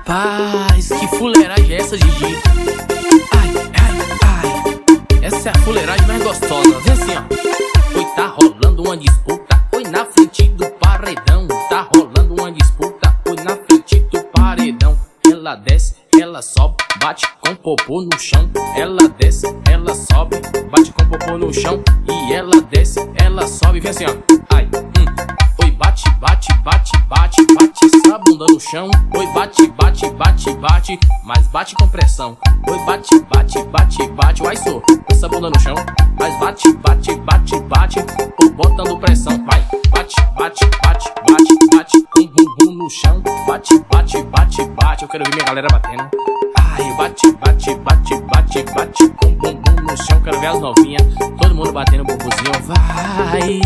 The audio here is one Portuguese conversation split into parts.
Rapaz, que fuleiragem é essa, Didi? Ai, ai, ai, essa é a fuleiragem mais gostosa. Vem assim, ó. Oi, tá rolando uma disputa. Oi, na frente do paredão. Tá rolando uma disputa. Oi, na frente do paredão. Ela desce, ela sobe, bate com popô no chão. Ela desce, ela sobe, bate com popô no chão. E ela desce, ela sobe. Vem assim, ó. Ai, Oi, bate, bate, bate, bate, bate essa bunda no chão. Oi, bate, bate, bate, bate, mas bate com pressão. Oi, bate, bate, bate, bate, vai só essa bunda no chão. Mas bate, bate, bate, bate, tô botando pressão. Vai, bate, bate, bate, bate, bate com bumbum no chão. Bate, bate, bate, bate, eu quero ver minha galera batendo. Ai, bate, bate, bate, bate, bate com bumbum no chão. Quero ver as novinhas, todo mundo batendo bumbumzinho. Vai,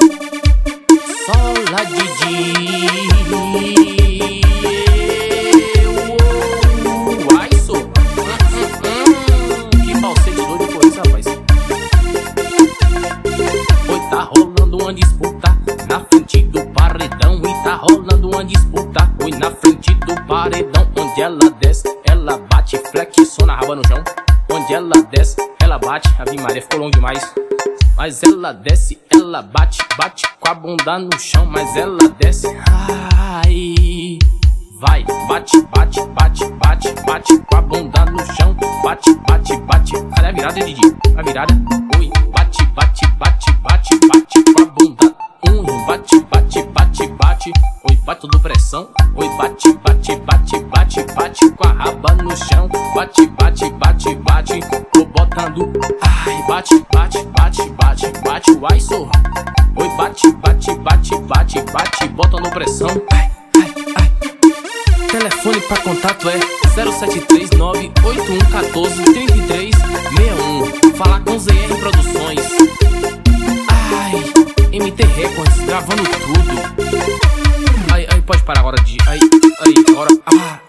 sola, Didi. Ai, sou. Que falsete doido foi isso, rapaz. Oi, tá rolando uma disputa na frente do paredão. E tá rolando uma disputa. Oi, na frente do paredão. Onde ela desce, ela bate, flexiona a raba no chão. Onde ela desce, ela bate. Ave Maria, ficou longo demais. Mas ela desce, ela bate, bate com a bunda no chão. Mas ela desce, ai, vai, bate, bate, bate, bate, bate com a bunda no chão. Bate, bate, bate, cadê a virada, Didi? A virada, oi, bate, bate, bate, bate, bate com a bunda. Bate, bate, bate, bate, oi, bate tudo pressão. Oi, bate, bate, bate, bate, bate com a raba no chão. Bate, bate, bate, bate, tô botando. Ai, bate, bate, bate, bate, bate, uai, sou. Oi, bate, bate, bate, bate, bate, botando pressão. Ai, ai, ai. Telefone pra contato é 0739-8114-3361. Falar com ZR Produções. Ai, MT Records, gravando tudo. Aí, pode parar agora de. Aí, agora.